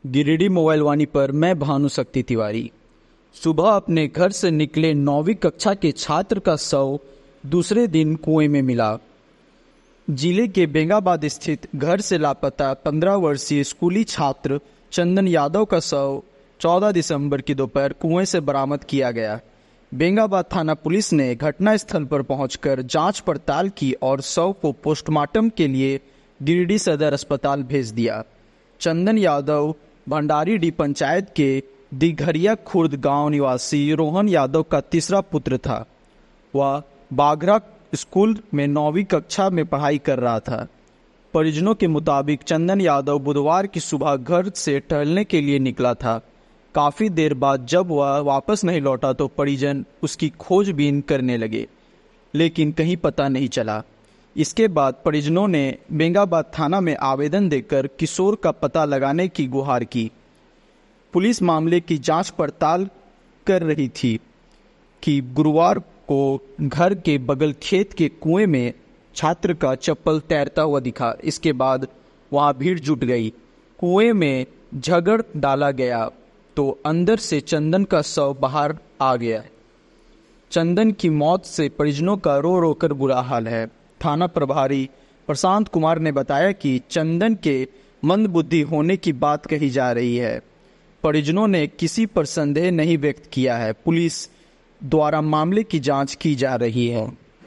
Giridih mobile वाणी पर मैं भानुशक्ति तिवारी। सुबह अपने घर से निकले 9वीं कक्षा के छात्र का शव दूसरे दिन कुएं में मिला। जिले के बेंगाबाद स्थित घर से लापता 15 वर्षीय स्कूली छात्र चंदन यादव का शव 14 दिसंबर की दोपहर कुएं से बरामद किया गया। बेंगाबाद थाना पुलिस ने घटनास्थल पर पहुंचकर जांच पड़ताल की और शव को पोस्टमार्टम के लिए गिरिडीह सदर अस्पताल भेज दिया। चंदन यादव भंडारीडीह पंचायत के दिघरिया खुर्द गांव निवासी रोहन यादव का तीसरा पुत्र था। वह बाघरा स्कूल में 9वीं कक्षा में पढ़ाई कर रहा था। परिजनों के मुताबिक चंदन यादव बुधवार की सुबह घर से टहलने के लिए निकला था। काफी देर बाद जब वह वापस नहीं लौटा तो परिजन उसकी खोजबीन करने लगे, लेकिन कहीं पता नहीं चला। इसके बाद परिजनों ने बेंगाबाद थाना में आवेदन देकर किशोर का पता लगाने की गुहार की। पुलिस मामले की जांच पड़ताल कर रही थी कि गुरुवार को घर के बगल खेत के कुएं में छात्र का चप्पल तैरता हुआ दिखा। इसके बाद वहां भीड़ जुट गई। कुएं में झगड़ डाला गया तो अंदर से चंदन का शव बाहर आ गया। चंदन की मौत से परिजनों का रो रो कर बुरा हाल है। थाना प्रभारी प्रशांत कुमार ने बताया कि चंदन के मंदबुद्धि होने की बात कही जा रही है। परिजनों ने किसी पर संदेह नहीं व्यक्त किया है। पुलिस द्वारा मामले की जांच की जा रही है।